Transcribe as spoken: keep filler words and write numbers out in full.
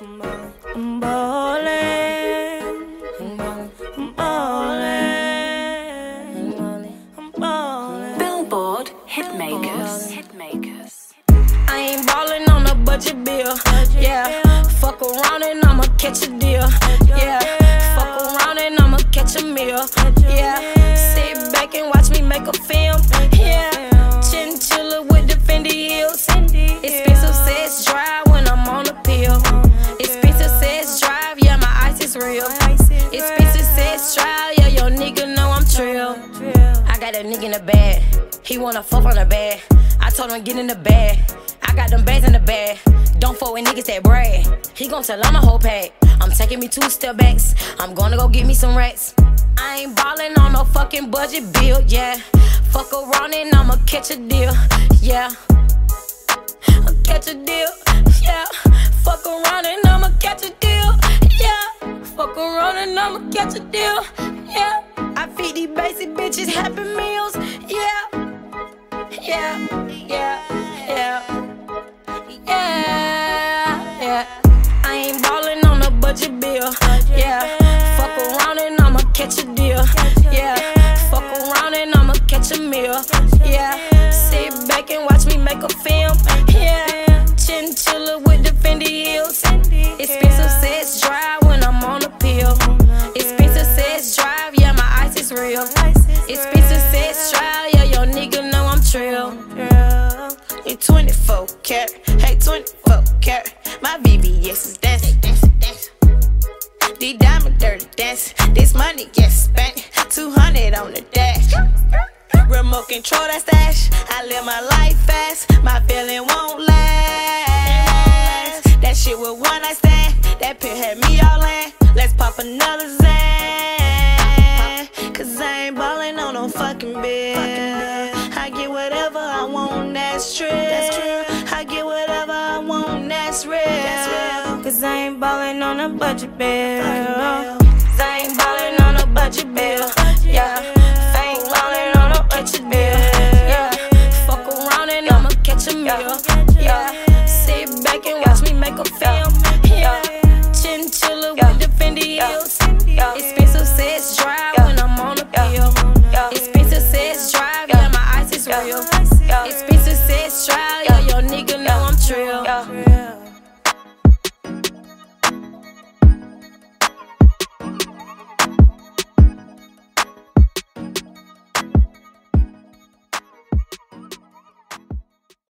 I'm ballin', I'm ballin', I'm ballin', I'm ballin'. Billboard Hitmakers. Hitmakers. I ain't ballin' on a budget bill. Yeah, fuck around and I'ma catch a deal. Yeah, fuck around and I'ma catch a meal. Yeah, sit back and watch me make a film. Yeah, chinchilla with the Fendi heels. Expensive sex drive when I'm on a pill. Expensive sex drive, yeah, my ice is real. Expensive sex drive, yeah, your nigga know I'm trill. I got that nigga in the bag, he wanna fuck on the bag. I told him get in the bag, I got them bags in the bag. Don't fuck with niggas that brag, he gon' tell on my whole pack. I'm taking me two step backs, I'm gonna go get me some racks. I ain't ballin' on no fucking budget bill, yeah. Fuck around and I'ma catch a deal, yeah. I'll catch a deal, yeah. Fuck around and I'ma catch a deal, yeah. Fuck around and I'ma catch a deal, yeah. I feed these basic bitches Happy Meals, yeah. Yeah, yeah, yeah. Yeah, yeah. I ain't ballin' on a budget bill, yeah. Fuck around and I'ma catch a deal, yeah. Fuck around and I'ma catch a meal, yeah. Sit back and watch me make a film, yeah. Chinchilla with the Fendi heels. Expensive sex drive when I'm on a pill. Expensive sex drive, yeah, my ice is real. Expensive sex drive, yeah, your nigga know I'm trill. In twenty-four karat, hey twenty-four karat, my V V S is dancing, dancing, dancing. These diamond dirty dance, this money gets spent, two hundred on the dash. Remote control that stash, I live my life fast, my feeling won't last. That shit with one night stand, that pill had me all in. Let's pop another Zan, cause I ain't ballin' on no fucking bill. I get whatever I want, that's true. I get whatever I want, that's real. Cause I ain't ballin' on a budget bill. Cause I ain't ballin' on a budget bill, yeah. I ain't ballin' on a budget bill, yeah. Fuck around and I'ma catch a meal, yeah. Sit back and watch me make a film, yeah. Chinchilla with the Fendi heels. Expensive sex drive.